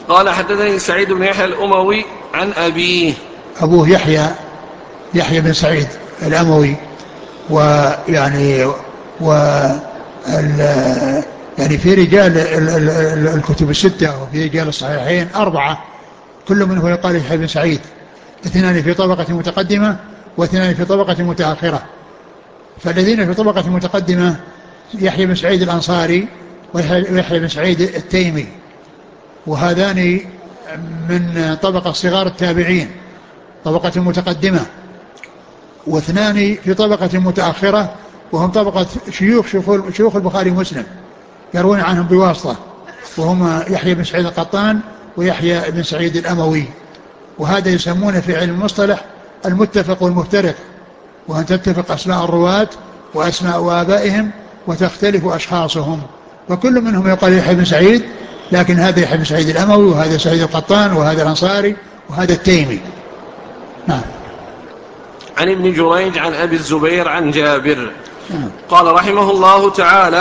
قال حدثني سعيد بن يحيى الأموي عن أبيه. أبوه يحيى بن سعيد الأموي. ويعني و يعني في رجال الكتب الستة وفي رجال الصحيحين 4 كل منهم يقال يحيى بن سعيد، 2 في طبقة متقدمة و2 في طبقة متأخرة. فالذين في طبقة متقدمة يحيى بن سعيد الأنصاري ويحيى بن سعيد التيمي، وهذان من طبقة صغار التابعين طبقة متقدمة. و2 في طبقة متأخرة وهم طبقة شيوخ البخاري ومسلم يروون عنهم بواسطة، وهم يحيى بن سعيد القطان ويحيى بن سعيد الأموي. وهذا يسمونه في علم المصطلح المتفق والمفترق، وأن تتفق أسماء الرواة وأسماء آبائهم وتختلف أشخاصهم، وكل منهم يقال يحيى بن سعيد، لكن هذا يحيى بن سعيد الأموي وهذا سعيد القطان وهذا الأنصاري وهذا التيمي. نعم. عن ابن جريج عن أبي الزبير عن جابر قال رحمه الله تعالى: